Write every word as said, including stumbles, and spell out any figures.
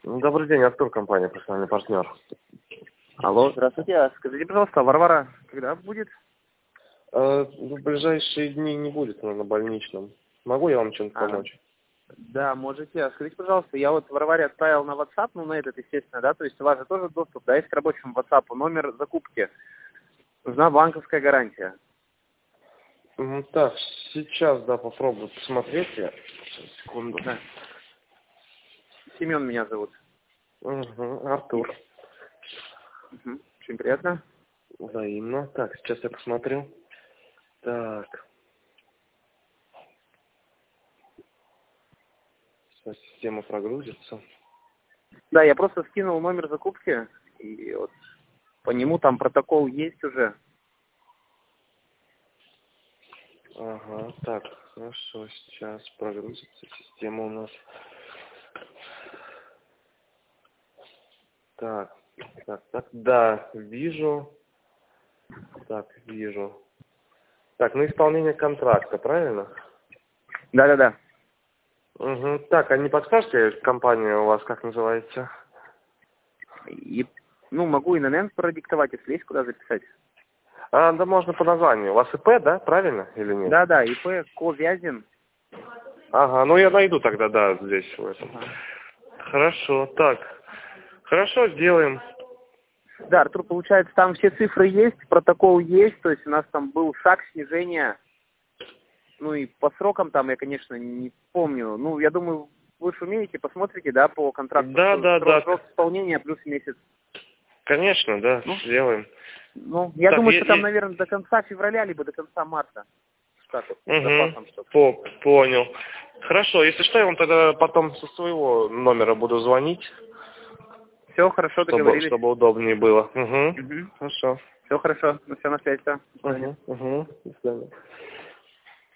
Добрый день, Артур, компания «Профессиональный партнер». Алло, здравствуйте. А скажите, пожалуйста, Варвара когда будет? Э, в ближайшие дни не будет, она на больничном. Могу я вам чем-то А, помочь? да, можете. А скажите, пожалуйста, я вот Варваре отправил на WhatsApp, ну, на этот, естественно, да, то есть у вас же тоже доступ, да, есть к рабочему WhatsApp, номер закупки. Нужна банковская гарантия. М, Так, сейчас, да, попробую посмотреть я. Сейчас, секунду. Да. Семен меня зовут. Угу, Артур. Угу. Очень приятно. Взаимно. Так, сейчас я посмотрю. Так. Сейчас система прогрузится. Да, я просто скинул номер закупки, и вот по нему там протокол есть уже. Ага, так, хорошо, сейчас прогрузится система у нас. Так, так, так, да, вижу. Так, вижу. Так, на исполнение контракта, правильно? Да-да-да. Угу. Так, а не подскажете, компания у вас как называется? И, ну, могу и на эн продиктовать, если есть куда записать. А, да можно по названию. У вас ИП, да, правильно или нет? Да-да, ИП Ковязин. Ага, ну я найду тогда, да, здесь в этом. Ага. Хорошо, так. Хорошо, сделаем. Да, Артур, получается, там все цифры есть, протокол есть, то есть у нас там был шаг снижения, ну и по срокам там я, конечно, не помню. Ну, я думаю, вы же умеете, посмотрите, да, по контракту, Да, что да, срок, да. срок исполнения плюс месяц. Конечно, да, Ну, сделаем. ну, я Так, думаю, и, что там, и... наверное, до конца февраля, либо до конца марта. Так вот, с Угу, запасом что-то. по понял. Хорошо, если что, я вам тогда потом со своего номера буду звонить, Все, хорошо, чтобы, договорились. чтобы удобнее было. Угу, Угу. хорошо. Все хорошо, ну все, на связи, да. До свидания. Угу, угу, до свидания.